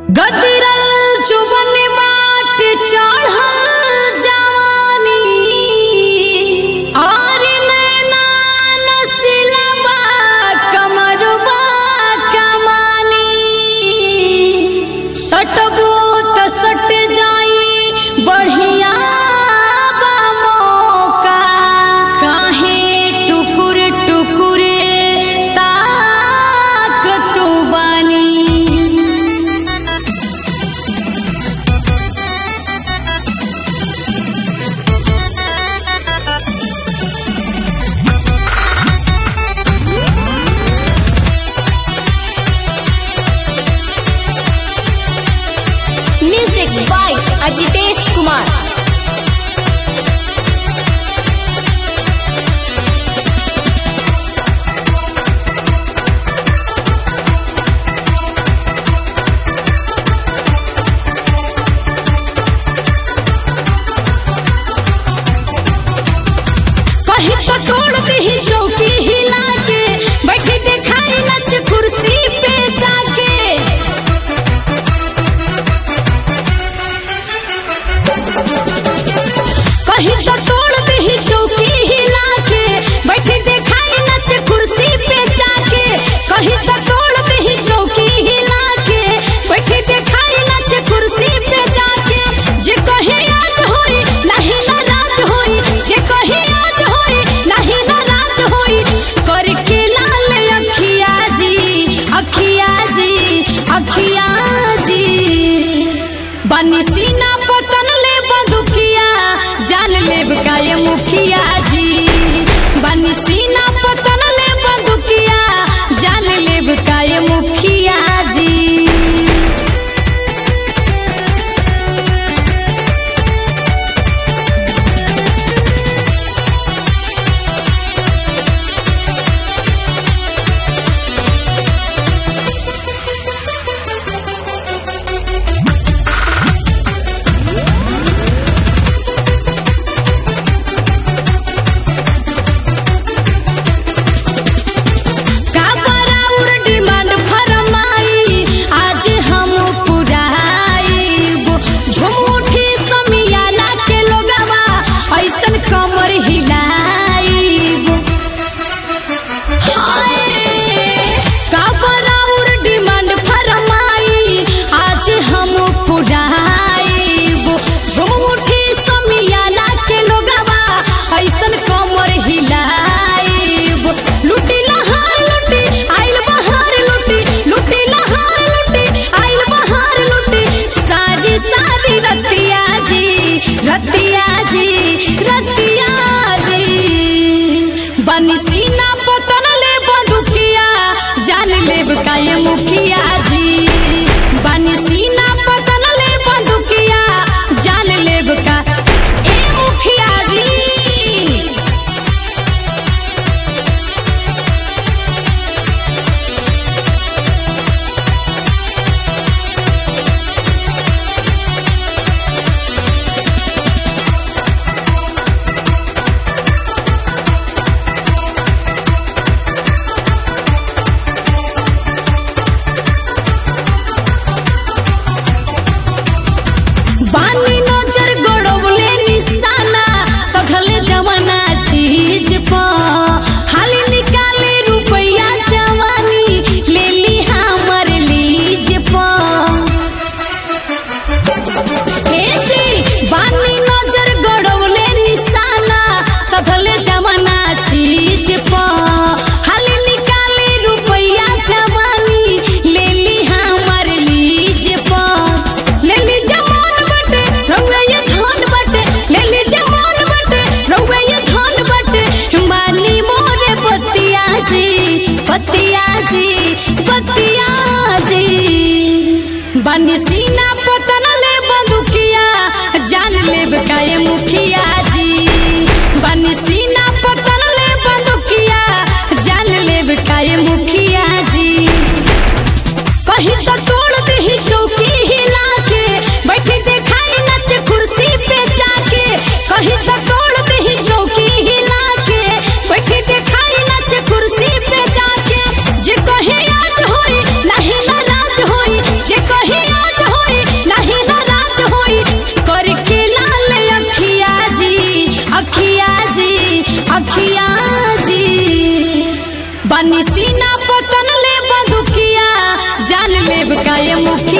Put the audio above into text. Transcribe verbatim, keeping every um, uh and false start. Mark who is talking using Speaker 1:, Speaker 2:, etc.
Speaker 1: गदरल चुबन बाट चढ़ल जवानी और नैना नसिलबा कमरबा कमानी सटबो त सट जाई बढ़िया बा मौका काहे टुकुर टुकुर ताक तू बानी
Speaker 2: म्यूजिक बाय अजितेश कुमार।
Speaker 1: कहीं तो तोड़ दी चौकी हिला के बैठी दिखाई नच कुर्सी पे जाके कहीं तो तोड़ दी चौकी हिला के बैठी दिखाई नच कुर्सी पे जाके कहीं तो तोड़ दी चौकी हिला के बैठी दिखाई नच कुर्सी पे जाके जे कहीं आज होई नहीं नाराज होई जे कहीं आज होई नहीं नाराज होई करके लाल अखिया जी अखिया जी अखिया जी बनी सीना पतन ले बंदुकिया जान लेब काये मुखिया जी बनी सीना पतन ले बंदुकिया जान लेब काये मुखिया जी। का बराउर डिमांड फरमाई आज हम पुराइब झूठी समियाना के लोगवा ऐसन कमर हिलाइब हाय का बराउर डिमांड फरमाई आज हम पुराइब झूठी समियाना के लोगवा ऐसन कमर हिलाइब लुटी लहार लुटी आइल बहार लुटी लुटी लहार लुटी आइल बहार लुटी सारी सारी रतिया जी रतिया जी रतिया जी बनी सीना पतन ले बंदुकिया जान लेब काये मुखिया जी बनी सीना पतन ले बंदुकिया जान लेब का ए मुखिया जी। बानी नजर गड़ौले निशाना सधले जमाना चीज पा हाली निकाले रुपया जवानी ले ली हमर लीज पा हे जी बानी नजर गड़ौले निशाना सधले जमाना चीज पा हाली निकाले रुपया जवानी ले ली हमर लीज पा ले ली जमान बटे रउआ ये धन बटे ले ली जमान बटे रउआ ये धन बटे बानी मोरे बतिया जी बतिया जी बतिया जी बनी सीना पतन ले बंदुकिया जान लेब काये मुखिया जी बनी सीना पतन ले बंदुकिया जान लेब काये मुखिया जी कहीं तो तोड़ दी चौकी हिला के बैठी दिखाई नच कुर्सी पे जाके कहीं तो तोड़ दी चौकी हिला के बैठी दिखाई नच कुर्सी पे जाके जे कहीं आज होई नहीं नाराज होई जे कहीं आज अखिया जी बनी सीना पतन ले बंदुकिया जान लेब का ये मुखिया